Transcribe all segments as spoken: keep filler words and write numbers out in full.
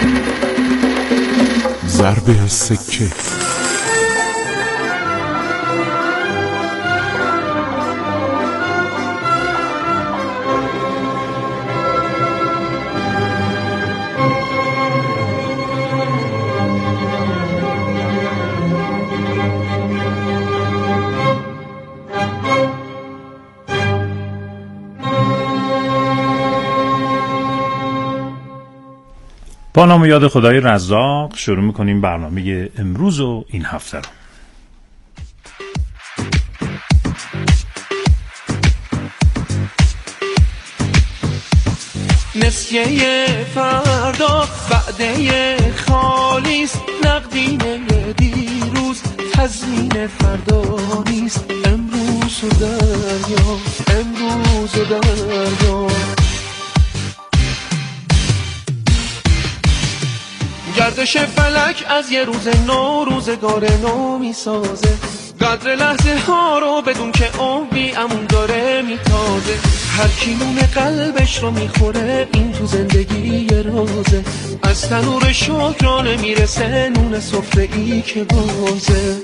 ضرب سکه. با نام و یاد خدای رزاق شروع میکنیم برنامه امروز و این هفته رو. نسیه فردا وعده خالیست، نقدینه دیروز تضمین فردا نیست. امروز و دریا، امروز و دریا. گردش فلک از یه روز نو روزگار نو میسازه، قدر لحظه ها رو بدون که عمری امون داره میتازه. هر کی نون قلبش رو میخوره این تو زندگی یه رازه، از تنور شکرانه میرسه نون سفره ای که بازه.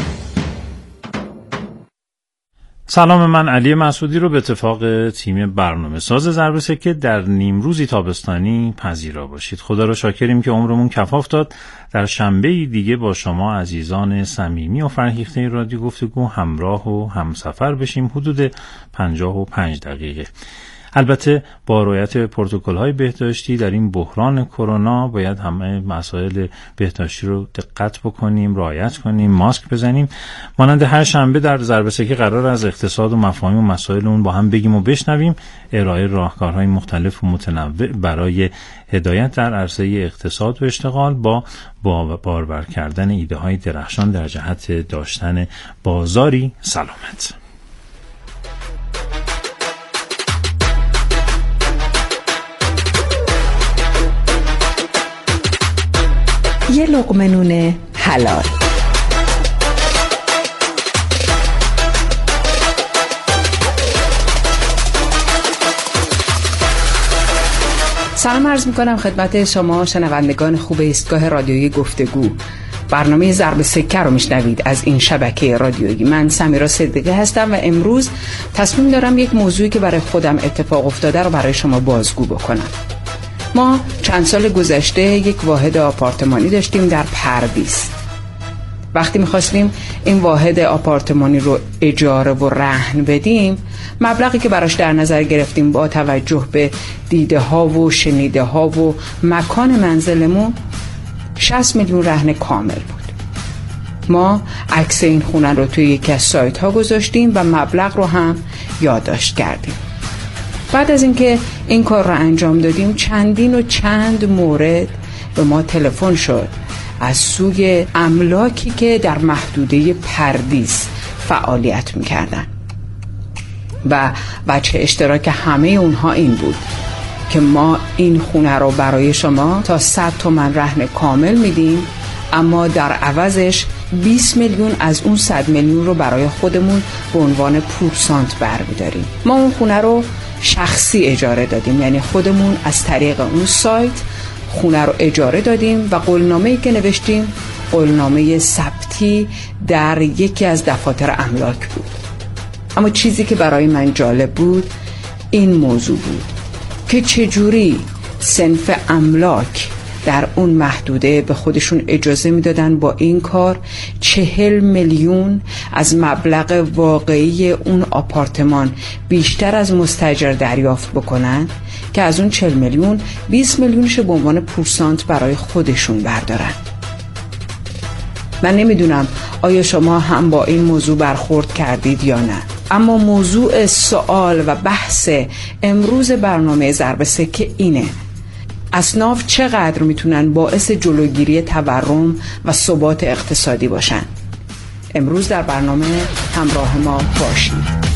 سلام، من علی مسعودی رو به اتفاق تیم برنامه ساز ضرب سکه در نیمروزی تابستانی پذیرا باشید. خدا رو شاکریم که عمرمون کفاف داد در شنبه دیگه با شما عزیزان صمیمی و فرهیخته رادیو گفتگو همراه و همسفر بشیم حدود پنجاه و پنج دقیقه. البته با رعایت پروتکل‌های بهداشتی در این بحران کرونا باید همه مسائل بهداشتی رو دقت بکنیم، رعایت کنیم، ماسک بزنیم. مانند هر شنبه در ضرب سکه قرار از اقتصاد و مفاهیم و مسائل اون با هم بگیم و بشنویم. ارائه راهکارهای مختلف و متنوع برای هدایت در عرصه اقتصاد و اشتغال با با بارور کردن ایده‌های درخشان در جهت داشتن بازاری سلامت. یه لقمه نون حلال. سلام عرض میکنم خدمت شما شنوندگان خوب ایستگاه رادیویی گفتگو. برنامه ضرب سکه رو میشنوید از این شبکه رادیویی. من سمیرا صدیقی هستم و امروز تصمیم دارم یک موضوعی که برای خودم اتفاق افتاده رو برای شما بازگو بکنم. ما چند سال گذشته یک واحد آپارتمانی داشتیم در پردیس. وقتی می‌خواستیم این واحد آپارتمانی رو اجاره و رهن بدیم، مبلغی که براش در نظر گرفتیم با توجه به دیده ها و شنیده ها و مکان منزلمون شصت میلیون رهن کامل بود. ما عکس این خونه رو توی یکی از سایت ها گذاشتیم و مبلغ رو هم یادداشت کردیم. بعد از اینکه این کار رو انجام دادیم چندین و چند مورد به ما تلفن شد از سوی املاکی که در محدوده پردیس فعالیت میکردن و بچه اشتراک همه اونها این بود که ما این خونه رو برای شما تا صد تومن رهن کامل میدیم، اما در عوضش بیست میلیون از اون صد میلیون رو برای خودمون به عنوان پورسانت برمی‌داریم. ما اون خونه رو شخصی اجاره دادیم، یعنی خودمون از طریق اون سایت خونه رو اجاره دادیم و قولنامه‌ای که نوشتیم قولنامه ثبتی در یکی از دفاتر املاک بود. اما چیزی که برای من جالب بود این موضوع بود که چجوری صنف املاک در اون محدوده به خودشون اجازه میدادن با این کار چهل میلیون از مبلغ واقعی اون آپارتمان بیشتر از مستاجر دریافت بکنن که از اون چهل میلیون بیست میلیونش به عنوان پورسانت برای خودشون بردارن. من نمیدونم آیا شما هم با این موضوع برخورد کردید یا نه، اما موضوع سوال و بحث امروز برنامه ضرب سکه اینه: اصناف چقدر میتونن باعث جلوگیری تورم و ثبات اقتصادی باشن؟ امروز در برنامه همراه ما باشید.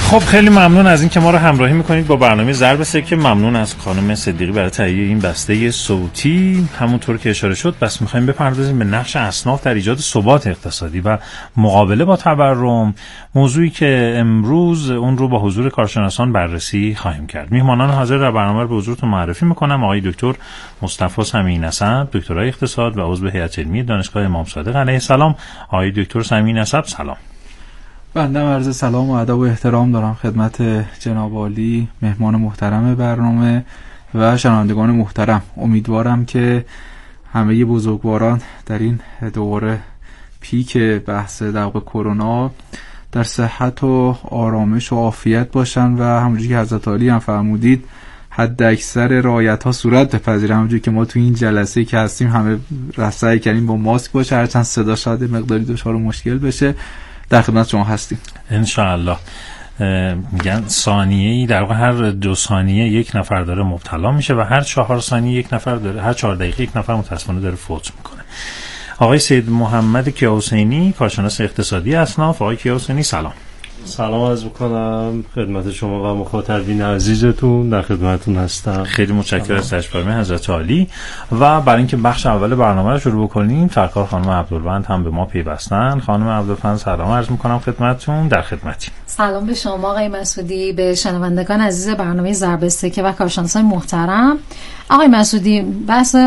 خب خیلی ممنون از این که ما رو همراهی میکنید با برنامه ضرب سکه. ممنون از خانم صدیقی برای تهیه این بسته صوتی. همونطور که اشاره شد بس میخوایم بپردازیم به نقش اصناف در ایجاد ثبات اقتصادی و مقابله با تورم، موضوعی که امروز اون رو با حضور کارشناسان بررسی خواهیم کرد. میهمانان حاضر در برنامه رو به حضورتون معرفی میکنم. آقای دکتر مصطفی سمیع نسب، دکترای اقتصاد و عضو هیئت علمی دانشگاه امام صادق علیه السلام. آقای دکتر سمیع نسب سلام. بنده عرض سلام و ادب و احترام دارم خدمت جناب عالی، مهمان محترم برنامه و شنوندگان محترم. امیدوارم که همه بزرگواران در این دوره پیک بحث در واقع کرونا در صحت و آرامش و عافیت باشن و همونجوری که حضرت عالی هم فرمودید حد اکثر رعایت ها صورت بپذیره. همونجوری که ما تو این جلسه که هستیم همه سعی کردیم با ماسک باشه، هرچند صدا شاید مقداری دچار مشکل بشه. در خدمت شما هستیم ان شاء الله. میگن ثانیه‌ای در واقع هر دو ثانیه یک نفر داره مبتلا میشه و هر چهار ثانیه یک نفر داره، هر چهار دقیقه یک نفر متأسفانه داره فوت میکنه. آقای سید محمد کیاحسینی، کارشناس اقتصادی اصناف. آقای کیاحسینی سلام. سلام عرض میکنم خدمت شما و مخاطبین عزیزتون، در خدمتتون هستم. خیلی متشکرم از تشریف حضرت عالی. و برای اینکه بخش اول برنامه رو شروع بکنیم، سرکار خانم عبدالبند هم به ما پیوستن. خانم عبدالبند سلام عرض میکنم خدمتتون، در خدمتیم. سلام به شما آقای مسعودی، به شنوندگان عزیز برنامه ضرب سکه و کارشناسان محترم. آقای مسعودی، بحث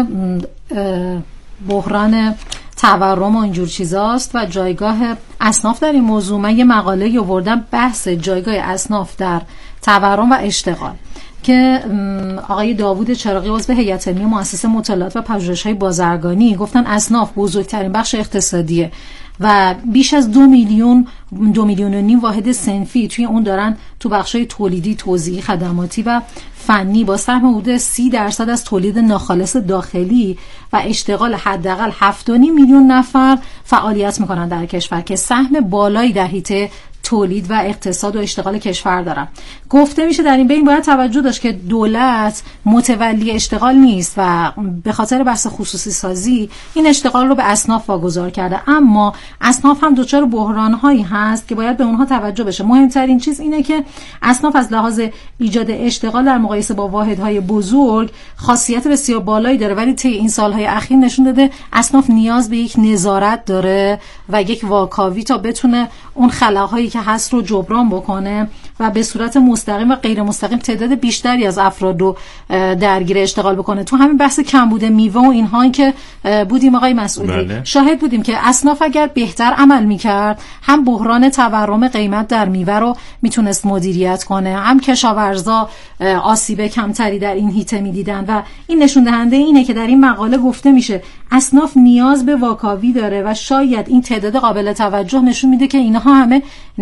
بحران تورم و اینجور چیزاست و جایگاه اصناف در این موضوع. من یه مقاله آوردم بحث جایگاه اصناف در تورم و اشتغال که آقای داوود چراغی عضو هیئت علمی مؤسسه مطالعات و پژوهش‌های بازرگانی گفتن اصناف بزرگترین بخش اقتصادیه و بیش از دو میلیون دو میلیون و نیم واحد صنفی توی اون دارن تو بخش‌های تولیدی، توزیعی، خدماتی و فنی با سهم حدود سی درصد از تولید ناخالص داخلی و اشتغال حداقل هفت و نیم میلیون نفر فعالیت میکنن در کشور که سهم بالایی در حیطه تولید و اقتصاد و اشتغال کشور دارن. گفته میشه در این بین باید توجه داشت که دولت متولی اشتغال نیست و به خاطر بحث خصوصی سازی این اشتغال رو به اصناف واگذار کرده، اما اصناف هم دچار بحران‌هایی هست که باید به اونها توجه بشه. مهمترین چیز اینه که اصناف از لحاظ ایجاد اشتغال در مقایسه با واحدهای بزرگ خاصیت بسیار بالایی داره، ولی طی این سالهای اخیر نشون داده اصناف نیاز به یک نظارت داره و یک واکاوی تا بتونه اون خلاهایی که هست رو جبران بکنه و به صورت مستقیم و غیر مستقیم تعداد بیشتری از افراد رو درگیر اشتغال بکنه. تو همین بحث کمبود میوه و اینها که بودیم آقای مسعودی، بله. شاهد بودیم که اصناف اگر بهتر عمل میکرد هم بحران تورم قیمت در میوه رو میتونست مدیریت کنه، هم کشاورزا آسیب کمتری در این حیطه میدیدن و این نشون دهنده اینه که در این مقاله گفته میشه اصناف نیاز به واکاوی داره و شاید این تعداد قابل توجه نشون میده که اینها همه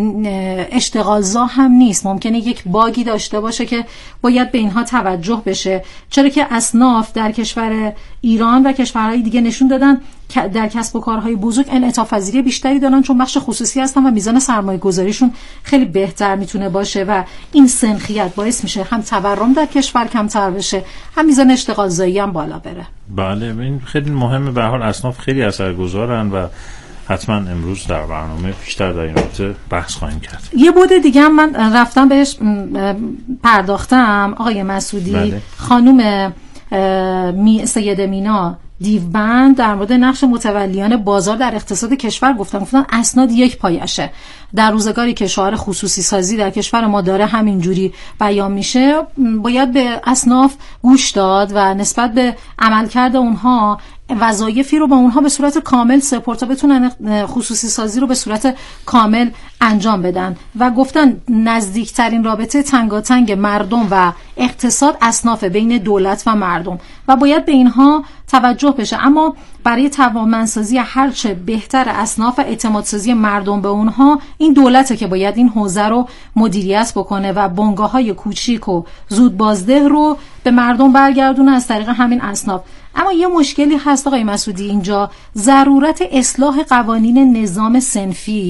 اشتغالزا هم نیست، ممکنه یک باگی داشته باشه که باید به اینها توجه بشه، چرا که اصناف در کشور ایران و کشورهای دیگه نشون دادن در کسب و کارهای بزرگ انعطاف پذیری بیشتری دارن چون بخش خصوصی هستن و میزان سرمایه گذاریشون خیلی بهتر میتونه باشه و این سنخیت باعث میشه هم تورم در کشور کمتر بشه، هم میزان اشتغال زایی هم بالا بره. بله، این خیلی مهمه. به هر حال اصناف خیلی اثرگذارن و حتما امروز در برنامه بیشتر در این رابطه بحث خواهیم کرد. یه بود دیگه هم من رفتم بهش پرداختم آقای مسعودی. بله. خانم می سیده مینا دیوبند در مورد نقش متولیان بازار در اقتصاد کشور گفتن گفتن اسناد یک پایشه. در روزگاری که شعار خصوصی سازی در کشور ما داره همینجوری بیان میشه، باید به اصناف گوش داد و نسبت به عملکرد اونها وظایفی رو به اونها به صورت کامل سپرد تا بتونن خصوصی سازی رو به صورت کامل انجام بدن و گفتن نزدیکترین رابطه تنگاتنگ مردم و اقتصاد اصناف بین دولت و مردم و باید به اینها توجه بشه، اما برای توانمندسازی هرچه بهتر اصناف و اعتمادسازی مردم به اونها این دولته که باید این حوزه رو مدیریت بکنه و بنگاه‌های کوچیک و زود بازده رو به مردم برگردونه از طریق همین اصناف. اما یه مشکلی هست آقای مسعودی اینجا، ضرورت اصلاح قوانین نظام صنفی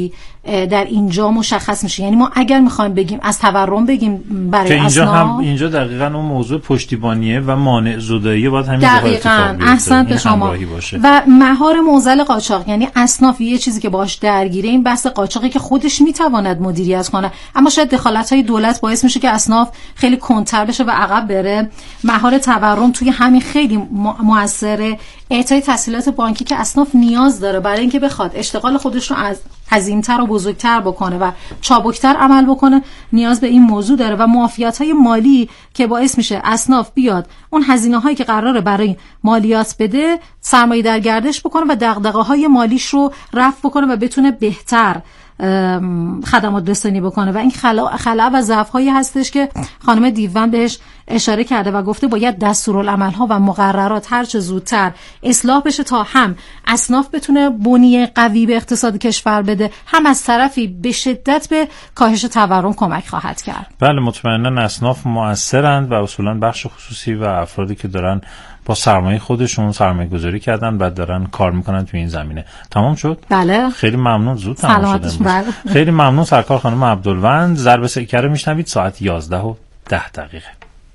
در اینجا مشخص میشه. یعنی ما اگر میخوایم بگیم از تورم بگیم برای اینجا اصناف، هم اینجا دقیقاً اون موضوع پشتیبانیه و مانع زدایی باید همین دقیقاً احسنت به شما. و مهار معضل قاچاق، یعنی اصناف یه چیزی که باهاش درگیره این بحث قاچاقی که خودش میتواند مدیریت کنه، اما شاید دخالت‌های دولت باعث میشه که اصناف خیلی کنتر بشه و عقب بره. مهار تورم توی همین خیلی موثره. اعطای تسهیلات بانکی که اصناف نیاز داره برای اینکه بخواد اشتغال خودش رو از عظیم‌تر و بزرگتر بکنه و چابکتر عمل بکنه نیاز به این موضوع داره. و معافیت‌های مالی که باعث میشه اصناف بیاد اون هزینه‌هایی که قراره برای مالیات بده سرمایه در گردش بکنه و دغدغه‌های مالیش رو رفع بکنه و بتونه بهتر خدمات رسانی بکنه. و این خلا خلا و ضعف‌هایی هستش که خانم دیوان بهش اشاره کرده و گفته باید دستورالعمل‌ها و مقررات هر چه زودتر اصلاح بشه تا هم اصناف بتونه بنیه قوی به اقتصاد کشور بده، هم از طرفی به شدت به کاهش تورم کمک خواهد کرد. بله مطمئنا اصناف مؤثرند و اصولا بخش خصوصی و افرادی که دارن با سرمایه خودشون سرمایه گذاری کردن و دارن کار میکنن تو این زمینه. تمام شد؟ بله. خیلی ممنون، زود تمام شد. بله. خیلی ممنون سرکار خانم عبدالوند. ضرب سکه رو میشنوید ساعت یازده و ده دقیقه.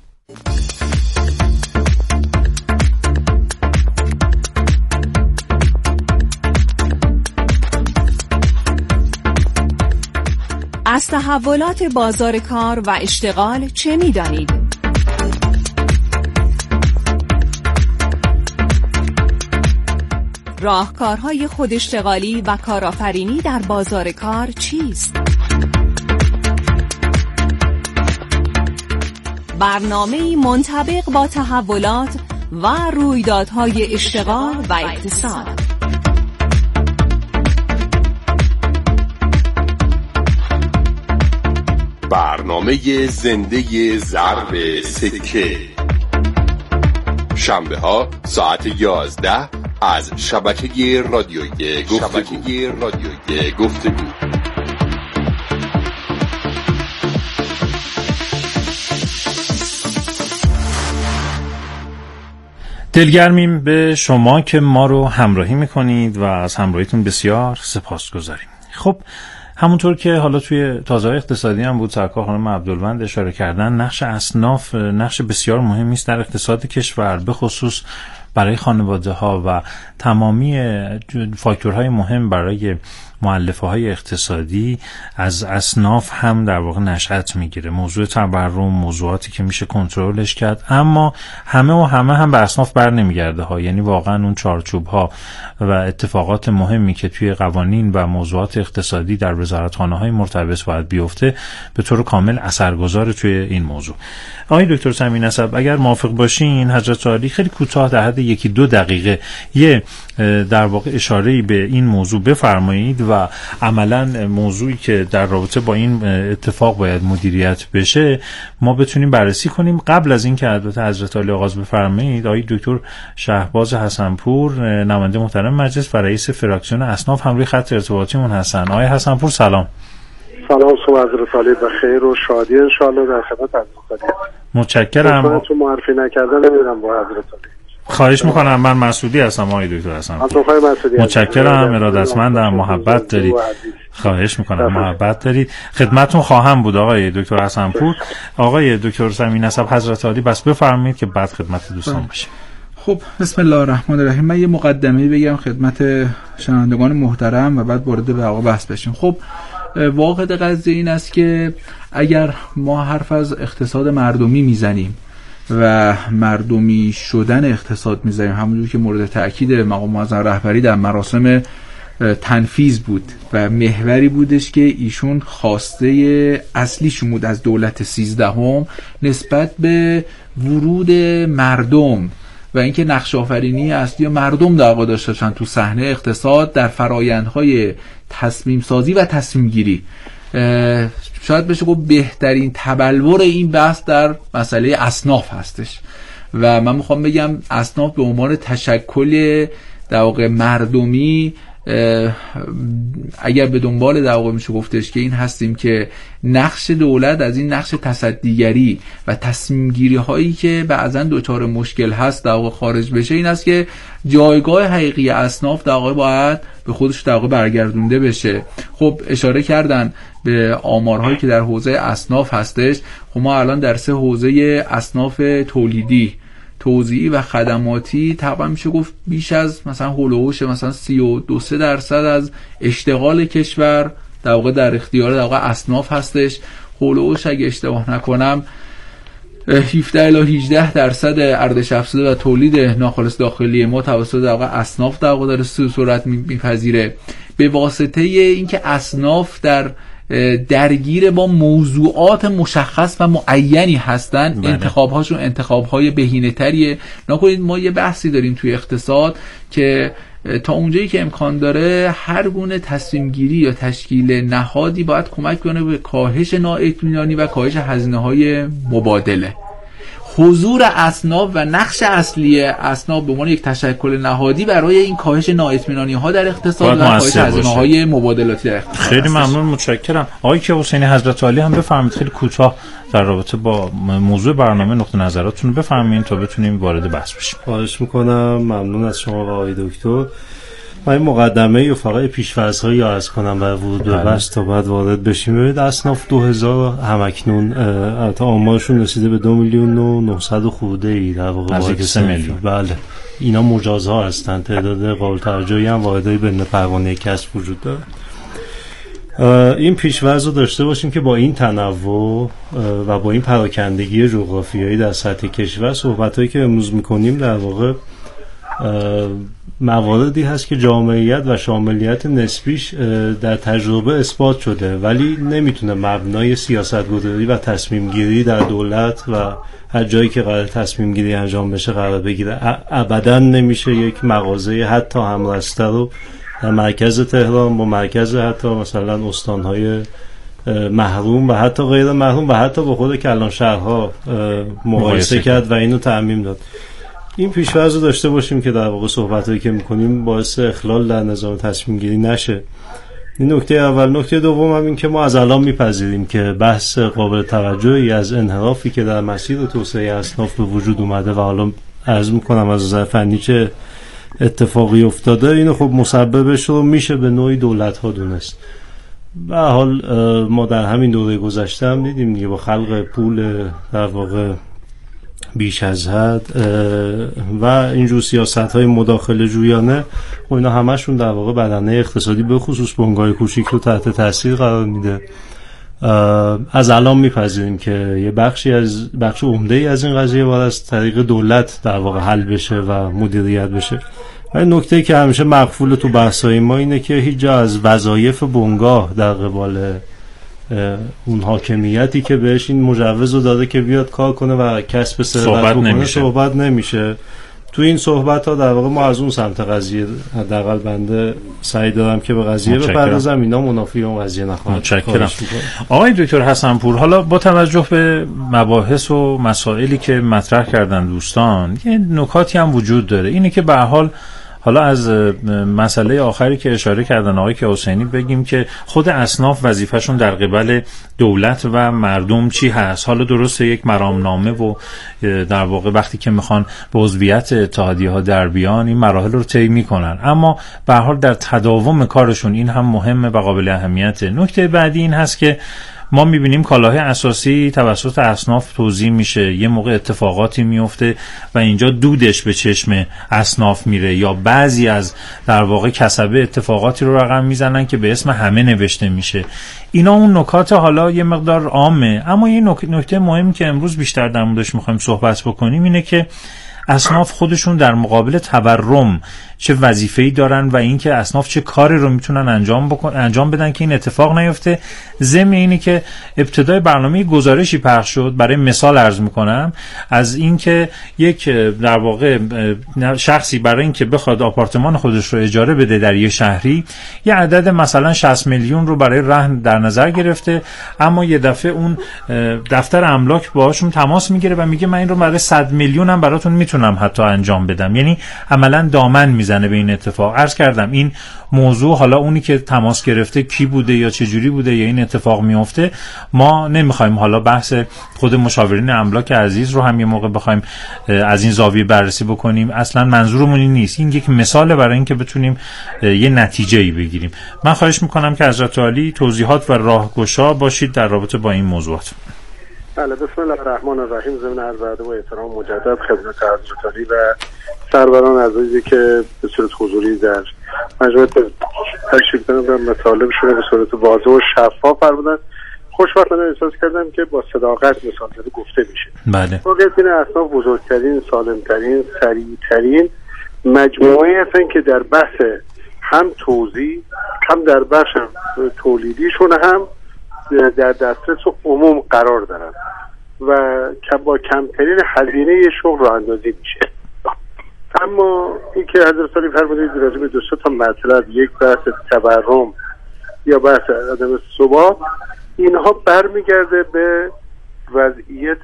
از تحولات بازار کار و اشتغال چه می‌دانید؟ راهکارهای خوداشتغالی و کارآفرینی در بازار کار چیست؟ برنامه‌ای منطبق با تحولات و رویدادهای اشتغال و اقتصاد. برنامه زنده ضرب سکه، شنبه ها ساعت یازده از شبکه رادیویی گفتگو. رادیویی گفتگو. دلگرمیم به شما که ما رو همراهی میکنید و از همراهیتون بسیار سپاسگزاریم. خب همونطور که حالا توی تازه‌های اقتصادی هم بود سرکار خانم عبدالوند اشاره کردن، نقش اصناف نقش بسیار مهمی است در اقتصاد کشور، به خصوص برای خانواده ها و تمامی فاکتورهای مهم برای مؤلفه های اقتصادی از اصناف هم در واقع نشأت میگیره. موضوع تورم، موضوعاتی که میشه کنترلش کرد، اما همه و همه هم به اصناف بر نمیگرده ها. یعنی واقعا اون چارچوب ها و اتفاقات مهمی که توی قوانین و موضوعات اقتصادی در وزارتخانه های مرتبط باید بیفته به طور کامل اثرگذار توی این موضوع. آقای دکتر سمی نسب اگر موافق باشین حضرت عالی خیلی کوتاه در حد یکی دو دقیقه یه در واقع اشاره‌ای به این موضوع بفرمایید و عملاً موضوعی که در رابطه با این اتفاق باید مدیریت بشه ما بتونیم بررسی کنیم. قبل از این که البته حضرت عالی آغاز بفرمایید، آقای دکتر شهباز حسنپور نماینده محترم مجلس و رئیس فراکسیون اصناف هم روی خط ارتباطیمون هستن. آقای حسنپور سلام. سلام، صبح حضرت عالی بخیر و شادی ان شاء الله در خدمت حضرت عالی. متشکرم. خودتون معرفی نکردن نمیدونم با حضرت عالی. خواهش میکنم. من مسعودی هستم آقای دکتر حسنپور. مسعودی. متشکرم، ارادتمندم، محبت دارید. خواهش میکنم، محبت دارید. خدمتتون خواهم بود آقای دکتر حسنپور. آقای دکتر سمی نسب حضرت عالی بس بفرمایید که بعد خدمت دوستان بشه. خب بسم الله الرحمن الرحیم. من یه مقدمه‌ای بگم خدمت شنوندگان محترم و بعد وارد به واقع بحث بشیم. خب واقع قضیه این است که اگر ما حرف از اقتصاد مردمی میزنیم و مردمی شدن اقتصاد میزنیم، همونجور که مورد تأکید مقام معظم رهبری در مراسم تنفیذ بود و محوری بودش که ایشون خواسته اصلیشون بود از دولت سیزدهم نسبت به ورود مردم و اینکه نقش آفرینی اصلی مردم در واقع داشتن تو صحنه اقتصاد در فرآیندهای تصمیم سازی و تصمیم گیری. شاید بشه گفت بهترین تبلور این بحث در مسئله اصناف هستش و من میخوام بگم اصناف به عنوان تشکل در واقع مردمی اگر به دنبال در واقع میشه گفتش که این هستیم که نقش دولت از این نقش تصدیگری و تصمیم گیری هایی که بعضا دوچار مشکل هست در واقع خارج بشه، این است که جایگاه حقیقی اصناف در واقع باید به خودش در واقع برگردونده بشه. خب اشاره کردن به آمارهایی که در حوزه اصناف هستش. خب ما الان در سه حوزه اصناف تولیدی، توزیعی و خدماتی تقریبا میشه گفت بیش از مثلا هولوش مثلا سی و دو سه درصد از اشتغال کشور در واقع در اختیار در واقع اصناف هستش. هولوش اگه اشتباه نکنم هفده الی هجده درصد ارزش افزوده و تولید ناخالص داخلی ما توسط در واقع اصناف در واقع در صورت میپذیره. به واسطه اینکه اصناف در درگیر با موضوعات مشخص و معینی هستن، انتخاب‌هاشون انتخاب‌های بهینه‌تریه. نکنید ما یه بحثی داریم توی اقتصاد که تا اونجایی که امکان داره هر گونه تصمیم گیری یا تشکیل نهادی باید کمک کنه به کاهش نااطمینانی و کاهش هزینه‌های مبادله. حضور اصناف و نقش اصلی اصناف به عنوان یک تشکل نهادی برای این کاهش نااطمینانی ها در اقتصاد و کاهش هزینه‌های مبادلاتی در اقتصاد. خیلی ممنون، متشکرم. آقای کیوسینی حضرت عالی هم بفرمایید خیلی کوتاه در رابطه با موضوع برنامه نقطه نظراتتون رو بفرمایید تا بتونیم وارد بحث بشیم. خواهش میکنم. ممنون از شما و آقای دکتر. من این مقدمه و فقط پیش‌فرض‌هایی عرض کنم برای ورود به بحث تا بعد وارد بشیم. ببینید اصناف دو هزار همکنون البته آمارشون رسیده به دو میلیون و نهصد خورده ای در واقع وارد سه میلیون. بله اینا مجازها هستن. تعداد قابل توجهی هم واحدهای بین پروانه کسب وجود داره. این پیش‌فرض رو داشته باشیم که با این تنوع و با این پراکندگی جغرافیایی در سطح کشور صحبتایی که امروز می‌کنیم در واقع مواردی هست که جامعیت و شاملیت نسبیش در تجربه اثبات شده، ولی نمیتونه مبنای سیاست‌گذاری و تصمیم گیری در دولت و هر جایی که قرار تصمیم گیری انجام بشه قرار بگیره. ابداً نمیشه یک مغازه حتی همرسته رو در مرکز تهران با مرکز حتی مثلا استانهای محروم و حتی غیر محروم و حتی با خود کلانشهرها مقایسه کرد و اینو تعمیم داد. این پیش‌فرض رو داشته باشیم که در واقع صحبتایی که می‌کنیم باعث اخلال در نظام تصمیم گیری نشه. این نکته اول. نکته دوم هم این که ما از الان میپذیریم که بحث قابل توجهی از انحرافی که در مسیر توسعه اصناف به وجود اومده و حالا عرض می‌کنم از نظر فنی چه اتفاقی افتاده، اینو خب مسببش رو میشه به نوعی دولت‌ها دونست. به حال ما در همین دوره گذشته هم دیدیم دیگه با خلق پول در واقع بیش از حد و اینجور سیاست‌های مداخله جویانه و اینا همشون در واقع بدنه اقتصادی به خصوص بنگاه کوچیک رو تحت تاثیر قرار میده. از الان میپذیریم که یه بخشی از بخش عمده‌ای از این قضیه باید از طریق دولت در واقع حل بشه و مدیریت بشه. و نکته که همیشه مقفول تو بحث‌های ما اینه که هیچ جا از وظایف بنگاه در قبال اون حاکمیتی که بهش این مجوز رو داده که بیاد کار کنه و کسب ثروت بکنه نمیشه. صحبت نمیشه. تو این صحبت ها در واقع ما از اون سمت قضیه حداقل بنده سعی دارم که به قضیه بپردازم، اینا منافی اون قضیه نخواهد. متشکرم. آقای دکتر حسن‌پور، حالا با توجه به مباحث و مسائلی که مطرح کردن دوستان یه نکاتی هم وجود داره. اینه که به هر حال حالا از مسئله آخری که اشاره کردن آقای کیوسینی بگیم که خود اصناف وظیفه‌شون در قبال دولت و مردم چی هست. حالا درسته یک مرامنامه و در واقع وقتی که میخوان به عضویت اتحادیه‌ها در بیان این مراحل رو طی میکنن، اما به هر حال در تداوم کارشون این هم مهمه و قابل اهمیته. نکته بعدی این هست که ما میبینیم کالاهای اساسی توسط اصناف توزیع میشه، یه موقع اتفاقاتی میفته و اینجا دودش به چشم اصناف میره یا بعضی از در واقع کسبه اتفاقاتی رو رقم میزنن که به اسم همه نوشته میشه. اینا اون نکات حالا یه مقدار عامه، اما یه نکته مهمی که امروز بیشتر در موردش میخوایم صحبت بکنیم اینه که اصناف خودشون در مقابل تورم چه وظیفه‌ای دارن و اینکه اصناف چه کاری رو میتونن انجام بکن انجام بدن که این اتفاق نیفته. ضمن اینه که ابتدای برنامه گزارشی پخش شد، برای مثال عرض میکنم، از اینکه یک در واقع شخصی برای اینکه بخواد آپارتمان خودش رو اجاره بده در یه شهری یه عدد مثلا شصت میلیون رو برای رهن در نظر گرفته، اما یه دفعه اون دفتر املاک باهاشون تماس میگیره و میگه من این رو برای صد میلیون هم براتون میتونم نمیتونم حتی انجام بدم. یعنی عملا دامن میزنه به این اتفاق. عرض کردم این موضوع، حالا اونی که تماس گرفته کی بوده یا چه جوری بوده یا این اتفاق میفته، ما نمیخوایم حالا بحث خود مشاورین املاک عزیز رو هم یه موقع بخوایم از این زاویه بررسی بکنیم. اصلا منظورمون این نیست. این یک مثال برای اینکه بتونیم یه نتیجه‌ای بگیریم. من خواهش میکنم که حضرت عالی توضیحات و راهگشا باشید در رابطه با این موضوعات. بله، بسم الله الرحمن الرحیم. ضمن عرض ادب و احترام مجدد خدمت حضرت عالی و سروران عزیزی که به صورت حضوری در مجمع تشریف دارن و مطالبشون به صورت واضح و شفاف فرمودن، خوشبختانه احساس کردم که با صداقت مثال زده گفته میشه. بله. واقعیت این اصناف بزرگترین، سالمترین، سریعترین مجموعه هستن که در بحث هم توزیع هم در بخش تولیدیشون هم در دسترس عموم قرار دارن و با کمترین هزینه شغل راه اندازی میشه. اما این که حضرت علی فرمودید راجع به دو سه تا مطلب، یک بحث تورم یا بحث عدم ثبات، اینها برمیگرده به وضعیت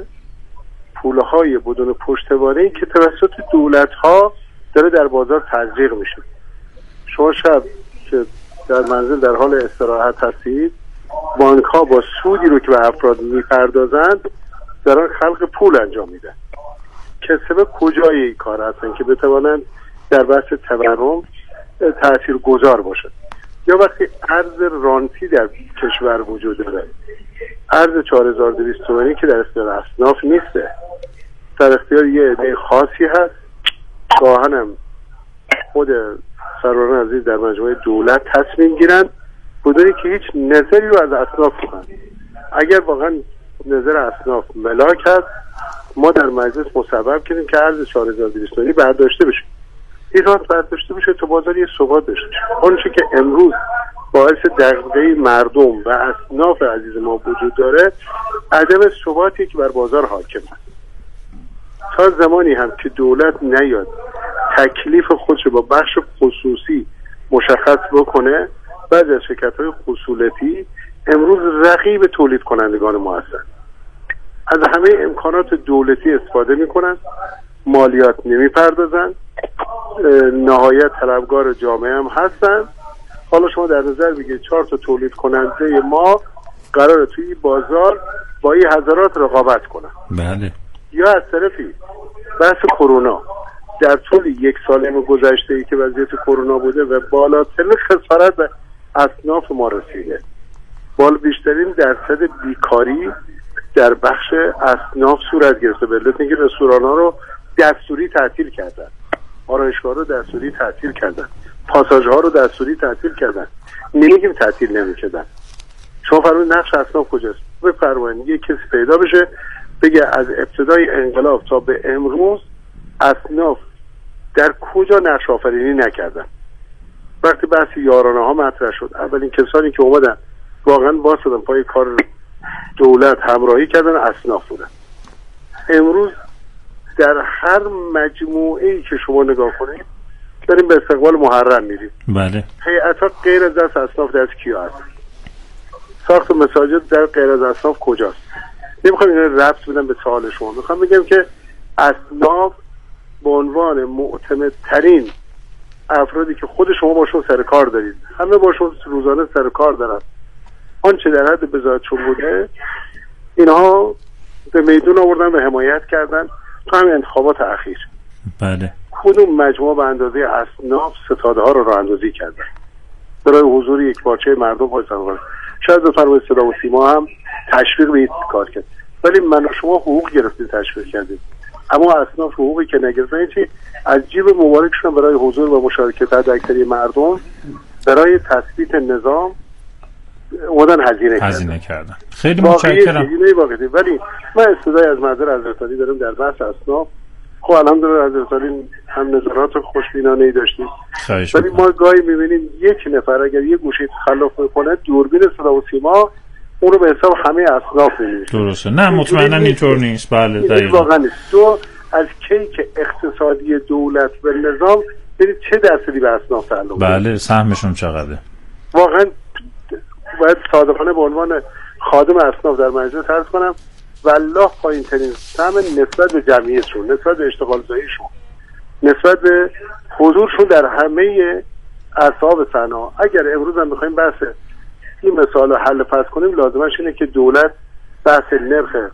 پولهای بدون پشتوانه‌ای که توسط دولت‌ها داره در بازار تزریق میشه. شما شب که در منزل در حال استراحت هستید، بانک ها با سودی رو که به افراد میپردازند دارن خلق پول انجام میدن. کسب کجای این کار هستن که بتوانند در بحث تورم تأثیر گذار باشد؟ یا وقتی ارز رانتی در کشور وجود داره، ارز چهار هزار و دویست تومانی که در اختیار اصناف نیسته، در اختیار یه عده خاصی هست. گاهنم خود سروران عزیز در مجموعه دولت تصمیم گیرن بدونی که هیچ نظری رو از اصناف کنن. اگر واقعا نظر اصناف ملاک هست، ما در مجلس مسبب کردیم که ارز چهار هزار و دویست تومانی برداشته بشه، ایران برداشته بشه، تو بازار یه ثبات بشه. اون چیزی که امروز باعث دغدغه مردم و اصناف عزیز ما وجود داره، عدم ثباتی که بر بازار حاکم است. تا زمانی هم که دولت نیاد تکلیف خودش با بخش خصوصی مشخص بکنه، بعضی از شرکت‌های خصولتی امروز رقیب تولید کنندگان ما هستن. از همه امکانات دولتی استفاده میکنن، مالیات نمیپردازن، نهایت طلبگار جامعه هم هستن. حالا شما در نظر بگیرید چهار تا تولید کننده ما قراره توی بازار با این هزارات رقابت کنن. بله. یا از طرفی بحث کرونا در طول یک سال گذشته ای که وضعیت کرونا بوده و بالاترین خسارت به اصناف ما رسیده، بالا بیشترین درصد بیکاری در بخش اصناف صورت گرفته. به علت اینکه رستوران ها رو دستوری تعطیل کردن، آرایشگاه رو دستوری تعطیل کردن، پاساژ ها رو دستوری تعطیل کردن. نمیگیم تعطیل نمی‌کردن. شما فرمایید نقش اصناف کجاست؟ بفرمایید یه کسی پیدا بشه بگه از ابتدای انقلاب تا به امروز اصناف در کجا نقش آفرینی نکردن. وقتی بحث یارانه ها مطرح شد، اولین کسانی که اومدن واقعا واسطن پای کار دولت همراهی کردن اصناف بودن. امروز در هر مجموعه‌ای که شما نگاه کنید داریم به استقبال محرم میریم. بله. هیئت‌ها غیر از دست اصناف دست کیا هست؟ ساخت مساجد در غیر از اصناف کجاست؟ نمیخوام اینا ربط بدم به سوال شما، میخوام بگم که اصناف به عنوان معتمدترین افرادی که خود شما باشون سر کار دارید، همه باشون روزانه سر کار دارن، آنچه در حد بضاعتشون بوده اینها به میدون آوردن و حمایت کردن تو همین انتخابات اخیر. بله. کدوم مجموعه به اندازه اصناف ستاده ها رو راه اندازی کردن برای حضور یک پارچه مردم پایسان؟ شاید بفرمایید صدا و سیما هم تشویق به این کار کرد، ولی من و شما حقوق گرفتیم تشویق کردیم، اما اصناف حقوقی که نگرفتن چی؟ از جیب مبارکشون برای حضور و مشارکت در اکثریت مردم برای تثبیت نظام اومدن هزینه کردن. هزینه کردن. خیلی متشکرم. ولی من استدای از منظر حضرت علی دارم در بحث اصناف. خب الحمدلله حضرت علی هم نظرات خوشبینانه‌ای داشتیم، ولی ما گاهی می‌بینیم یک نفر اگر یه گوشه تخلف بکنه دوربین صدا و سیما اون رو به حساب همه اصناف می‌بینه. درسته. نه مطمئنا اینطور نیست. بله دقیقاً. واقعا نیست. تو از کیک اقتصادی دولت و نظام ببینید چه درصدی به اصناف تعلق داره. بله سهمشون چقدره؟ واقعا باید صادقانه به عنوان خادم اصناف در مجلس عرض کنم والله پایین ترین سهم نسبت به جمعیتشون، نسبت به اشتغال زاییشون، نسبت به حضورشون در همه اصحاب صنایع. اگر امروز هم بخوایم بحث این مثال رو حل پس کنیم، لازمش اینه که دولت بحث نرخ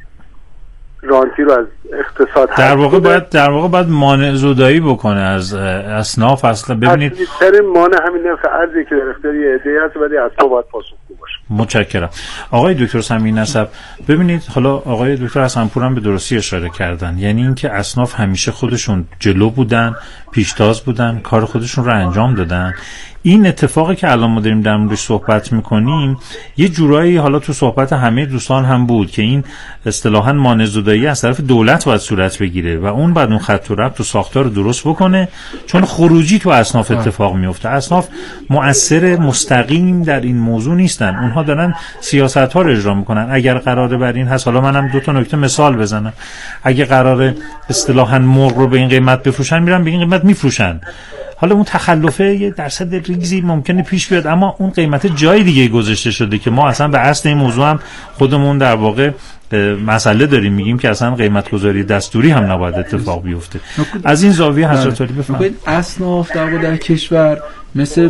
رانتی رو از اقتصاد در واقع باید در واقع باید مانع زدایی بکنه از اصناف. اصلا ببینید اصلی‌ترین مانع همین نرخ ارزی که در اختیار عده‌ای هست، ولی اصلا باید پاسخگو باشه. متشکرم. آقای دکتر سمیع نسب، ببینید حالا آقای دکتر حسن‌پور هم به درستی اشاره کردن، یعنی اینکه اصناف همیشه خودشون جلو بودن، پیشتاز بودن، کار خودشون رو انجام دادن. این اتفاقی که الان ما داریم در موردش صحبت میکنیم یه جورایی حالا تو صحبت همه دوستان هم بود که این اصطلاحاً مانع زدایی از طرف دولت باید صورت بگیره و اون بعد اون خط و ربط و ساختار رو درست بکنه، چون خروجی تو اصناف اتفاق میفته. اصناف مؤثر مستقیم در این موضوع نیستن، اونها دارن سیاست‌ها رو اجرا میکنن. اگر قراره بر این هست، حالا منم دو تا نکته مثال بزنم، اگه قراره اصطلاحاً مرغ رو به این قیمت بفروشن، میرن به این قیمت میفروشن. حالا اون تخلفه یه درصد ریزی ممکنه پیش بیاد، اما اون قیمت جای دیگه گذاشته شده که ما اصلا به اصل این موضوع هم خودمون در واقع مسئله داریم، میگیم که اصلا قیمت گذاری دستوری هم نباید اتفاق بیفته. از این زاویه حضرت علی بفرمایید. اصناف در واقع در کشور مثل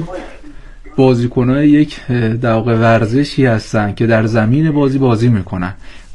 بازیکنای یک در واقع ورزشی هستن که در زمین بازی بازی میکنن.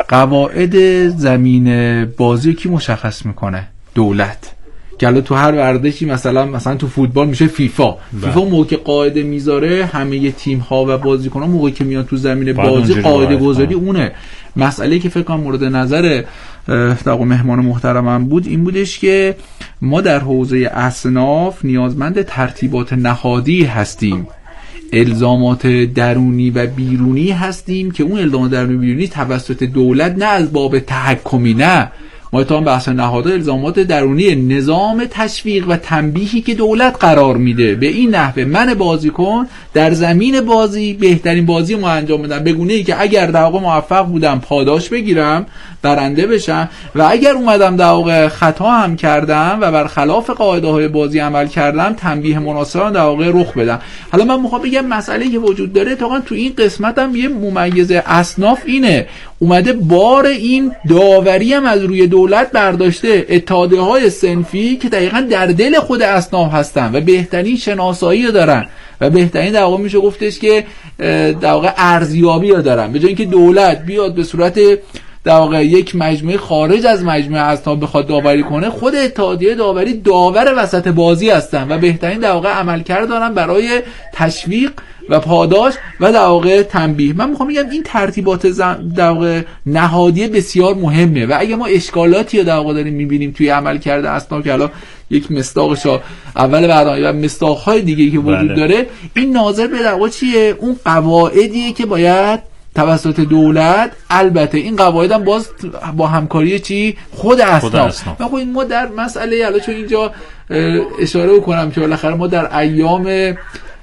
قواعد زمین بازی کی مشخص میکنه؟ دولت. که تو هر ورزشی مثلا مثلا تو فوتبال میشه فیفا. فیفا موقع قاعده میذاره، همه تیم ها و بازیکنان موقعی که میان تو زمین بازی قاعده گذاری اونه. مسئله که فکر کنم مورد نظر در مهمان محترمم بود این بودش که ما در حوزه اصناف نیازمند ترتیبات نهادی هستیم، الزامات درونی و بیرونی هستیم که اون الزامات درونی و بیرونی توسط دولت، نه از باب تحکمی، نه ما تا بحث نهادها الزامات درونی نظام تشویق و تنبیهی که دولت قرار میده به این نحوه من بازیکن در زمین بازی بهترین بازی ما انجام بدم، به گونه ای که اگر در واقع موفق بودم پاداش بگیرم، برنده بشم، و اگر اومدم در واقع خطا هم کردم و برخلاف قاعده های بازی عمل کردم، تنبیه مناسب در واقع رخ بدم. حالا من میخوام بگم مسئله که وجود داره تا تو این قسمت هم یه ممیزه اصناف اینه، اومده بار این داوری هم از روی دولت برداشته. اتحادیه های صنفی که دقیقاً در دل خود اصناف هستن و بهترین شناسایی رو دارن و بهترین در واقع میشه گفتش که در واقع ارزیابی رو دارن، به جای اینکه دولت بیاد به صورت در واقع یک مجموعه خارج از مجموعه اصناف بخواد داوری کنه، خود اتحادیه داوری داور وسط بازی هستن و بهترین در واقع عملکرد دارن برای تشویق و پاداش و در واقع تنبیه. من میخوام بگم این ترتیبات در واقع نهادی بسیار مهمه و اگه ما اشکالاتی رو در واقع داریم میبینیم توی عملکرد اصناف که الان یک مصداقش اول برنامه و مصداق‌های دیگه که وجود بله. داره، این ناظر به در واقع چیه؟ اون قواعدیه که باید توسط دولت، البته این قواعد هم باز با همکاری چی خود اصناف. ما ما در مسئله الان چون اینجا اشاره بکنم که بالاخره ما در ایام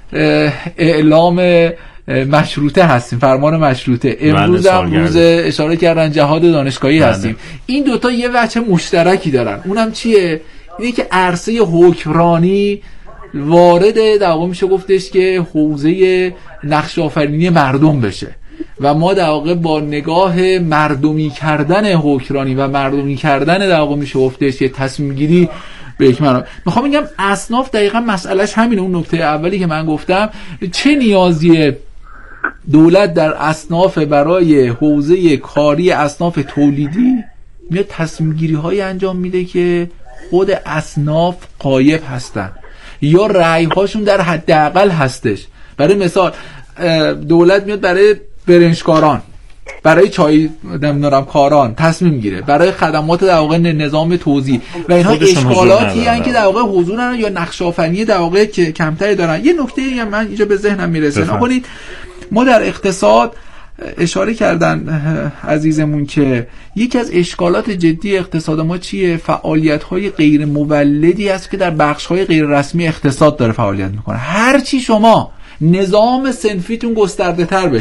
اعلام مشروطه هستیم، فرمان مشروطه، امروز هم روز اشاره کردن جهاد دانشگاهی بله. هستیم. این دوتا یه وجه مشترکی دارن، اونم چیه؟ اینه که عرصه حکمرانی وارد در واقع میشه گفتش که حوزه نقش آفرینی مردم بشه و ما در واقع با نگاه مردمی کردن حکمرانی و مردمی کردن در واقع میشه گفتش که تصمیم گیری به یک معنا. میخوام بگم اصناف دقیقاً مسئلهش همینه. اون نکته اولی که من گفتم، چه نیازیه دولت در اصناف برای حوزه کاری اصناف تولیدی میاد تصمیم گیری های انجام میده که خود اصناف غایب هستن یا رأی هاشون در حداقل هستش. برای مثال دولت میاد برای برنجکاران، برای چای نمیدونم کاران تصمیم گیره، برای خدمات در واقع نظام توزیع و اینها اشکالاتی هستن که در واقع حضور ندارن یا نقش آفرینی در واقع که کمتری دارن. یه نکته من اینجا به ذهنم میرسه، نکنید ما در اقتصاد اشاره کردن عزیزمون که یکی از اشکالات جدی اقتصاد ما چیه؟ فعالیت‌های غیر مولدی است که در بخش‌های غیر رسمی اقتصاد داره فعالیت میکنه. هر چی شما نظام صنفیتون گسترده تر بشه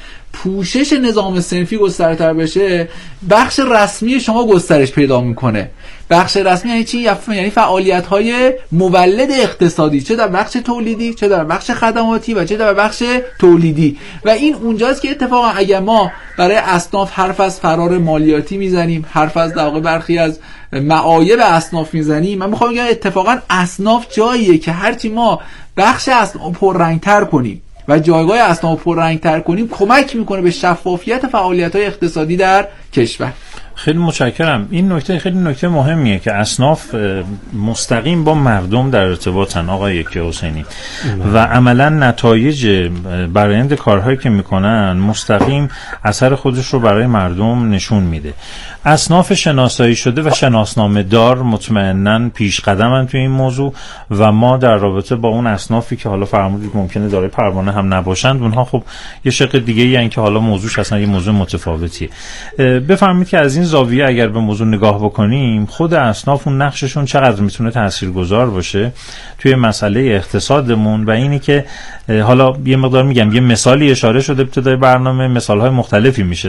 پوشش نظام صنفی گسترتر بشه، بخش رسمی شما گسترش پیدا میکنه. بخش رسمی یعنی چی؟ یعنی فعالیت های مولد اقتصادی، چه در بخش تولیدی، چه در بخش خدماتی و چه در بخش تولیدی. و این اونجاست که اتفاقا اگر ما برای اصناف حرف از فرار مالیاتی میزنیم، حرف از در واقع برخی از معایب اصناف میزنیم، من میخوام بگم اتفاقا اصناف جاییه که هرچی ما بخش اصناف پررنگتر کنیم و جایگاه اصناف پررنگتر کنیم، کمک میکنه به شفافیت فعالیت‌های اقتصادی در کشور. خیلی متشکرم. این نکته خیلی نکته مهمیه که اصناف مستقیم با مردم در ارتباطن آقای یکی حسینی و عملا نتایج برآیند کارهایی که میکنن مستقیم اثر خودش رو برای مردم نشون میده. اصناف شناسایی شده و شناسنامه دار مطمئناً پیش قدمن توی این موضوع و ما در رابطه با اون اصنافی که حالا فرمودید ممکنه دارای پروانه هم نباشند، اونها خب یه شق دیگه ای ان که حالا موضوعش اصلا یه موضوع متفاوتیه. بفرمایید که از این زاویه اگر به موضوع نگاه بکنیم، خود اصناف اون نقششون چقدر میتونه تاثیرگذار باشه توی مسئله اقتصادمون و اینی که حالا یه مقدار میگم یه مثالی اشاره شده ابتدای برنامه، مثال‌های مختلفی میشه